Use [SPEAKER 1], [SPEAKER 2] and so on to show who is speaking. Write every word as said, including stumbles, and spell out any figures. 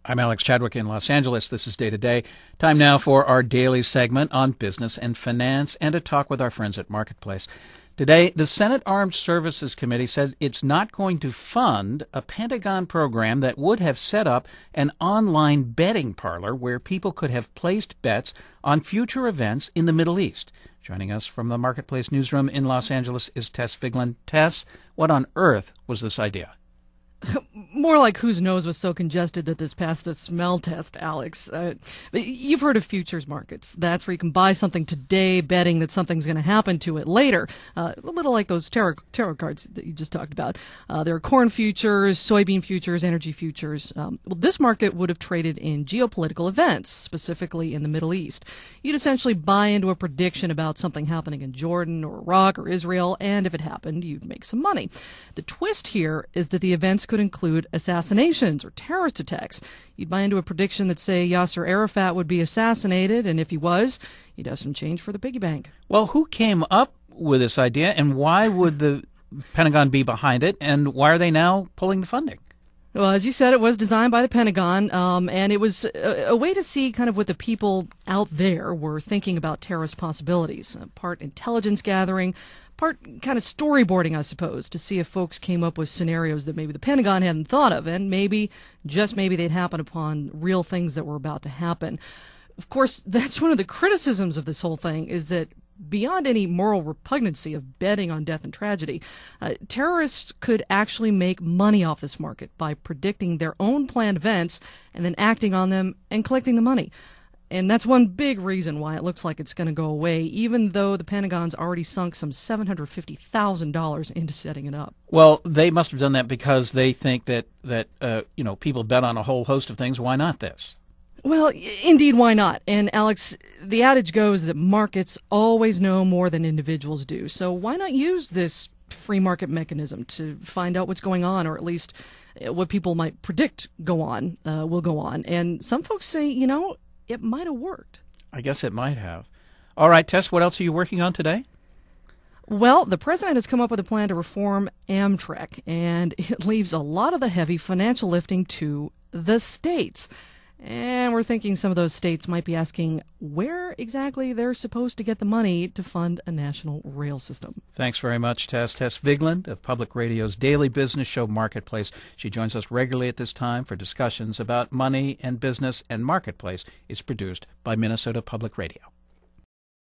[SPEAKER 1] I'm Alex Chadwick in Los Angeles. This is Day to Day. Time now for our daily segment on business and finance and a talk with our friends at Marketplace. Today, the Senate Armed Services Committee said it's not going to fund a Pentagon program that would have set up an online betting parlor where people could have placed bets on future events in the Middle East. Joining us from the Marketplace newsroom in Los Angeles is Tess Vigeland. Tess, what on earth was this idea?
[SPEAKER 2] More like whose nose was so congested that this passed the smell test, Alex. Uh, you've heard of futures markets. That's where you can buy something today betting that something's going to happen to it later. Uh, a little like those tarot, tarot cards that you just talked about. Uh, there are corn futures, soybean futures, energy futures. Um, well, this market would have traded in geopolitical events, specifically in the Middle East. You'd essentially buy into a prediction about something happening in Jordan or Iraq or Israel, and if it happened, you'd make some money. The twist here is that the events could include assassinations or terrorist attacks. You'd buy into a prediction that, say, Yasser Arafat would be assassinated, and if he was, you'd have some change for the piggy bank.
[SPEAKER 1] Well, who came up with this idea, and why would the Pentagon be behind it, and why are they now pulling the funding?
[SPEAKER 2] Well, as you said, it was designed by the Pentagon, um, and it was a, a way to see kind of what the people out there were thinking about terrorist possibilities. Uh, part intelligence gathering, part kind of storyboarding, I suppose, to see if folks came up with scenarios that maybe the Pentagon hadn't thought of, and maybe, just maybe, they'd happen upon real things that were about to happen. Of course, that's one of the criticisms of this whole thing, is that beyond any moral repugnancy of betting on death and tragedy, uh, terrorists could actually make money off this market by predicting their own planned events and then acting on them and collecting the money. And that's one big reason why it looks like it's going to go away, even though the Pentagon's already sunk some seven hundred fifty thousand dollars into setting it up.
[SPEAKER 1] Well, they must have done that because they think that, that uh, you know, people bet on a whole host of things. Why not this?
[SPEAKER 2] Well, indeed, why not? And Alex, the adage goes that markets always know more than individuals do. So why not use this free market mechanism to find out what's going on, or at least what people might predict go on, uh, will go on? And some folks say, you know, it might have worked.
[SPEAKER 1] I guess it might have. All right, Tess, what else are you working on today?
[SPEAKER 2] Well, the president has come up with a plan to reform Amtrak, and it leaves a lot of the heavy financial lifting to the states. And we're thinking some of those states might be asking where exactly they're supposed to get the money to fund a national rail system.
[SPEAKER 1] Thanks very much, Tess. Tess Vigeland of Public Radio's daily business show Marketplace. She joins us regularly at this time for discussions about money and business, and Marketplace is produced by Minnesota Public Radio.